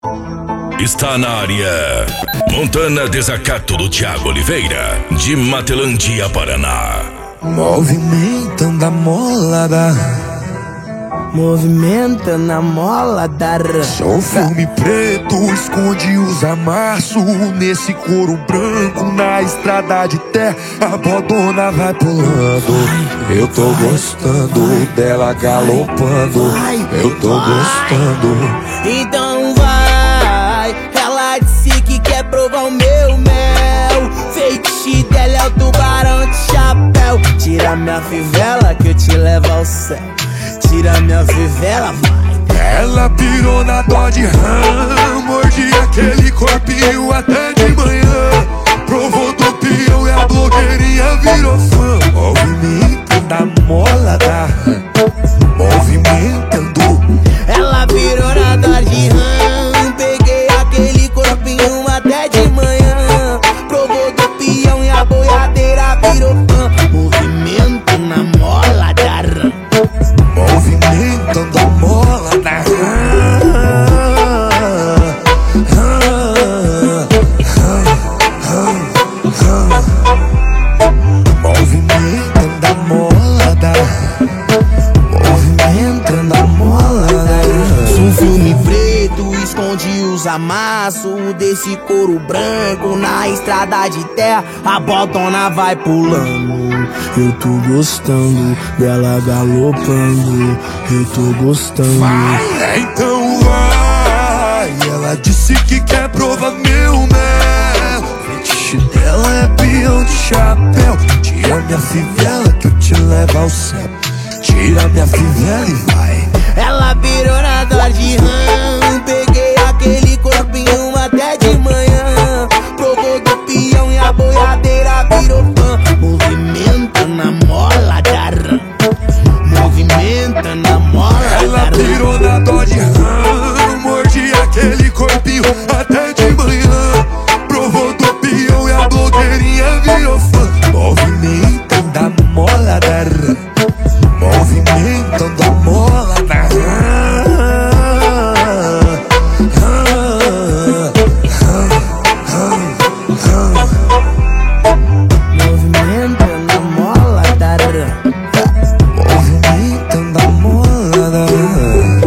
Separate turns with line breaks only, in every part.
Está na área Montana Desacato do Thiago Oliveira, de Matelândia, Paraná.
Movimentando a molada,
movimentando a molada.
sou filme preto, esconde os amassos. Nesse couro branco, na estrada de terra, a bodona vai pulando. Eu tô gostando dela galopando. Eu tô gostando.
Então vai, ela disse que quer provar o meu mel. Feitiço dela é o tubarão de chapéu. Tira minha fivela que eu te levo ao céu. Tira minha fivela, vai.
Ela pirou na dó de rã, mordi aquele corpinho até de manhã. Provou do peão e a blogueirinha virou fã. Movimentando a molada, movimentando.
Ela virou na dó de rã, peguei aquele corpinho até de manhã. Provou do peão e a boiadeira virou fã. Movimento na mola da rã,
movimentando a molada. Movimentando a molada, movimentando a molada.
um filme preto, esconde os amassos desse couro branco. Na estrada de terra, a botona vai pulando. Eu tô gostando dela galopando. Eu tô gostando.
Vai, então vai. Ela disse que quer provar meu mel. Fetiche dela é peão de chapéu. Tira minha fivela que eu te levo ao céu. Tira minha fivela e vai.
Ela virou na dó de rã, peguei aquele corpinho até de manhã. Provou do peão e a boiadeira virou fã. Movimenta na mola da rã, movimenta na mola da rã.
Ela virou na dó de rã, mordi aquele corpinho até de manhã. Provou do peão e a blogueirinha virou fã. Movimentando a mola da rã, movimentando a mola da rã.
Movimentando a mola da rã,
Movimentando a mola da rã.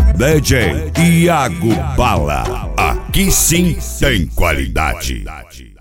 DJ Thiago Bala, aqui sim tem qualidade.